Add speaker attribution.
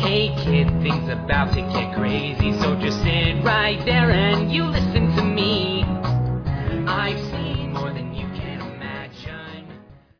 Speaker 1: Hey kid, things about to get crazy, so just sit right there and you listen to me. I've seen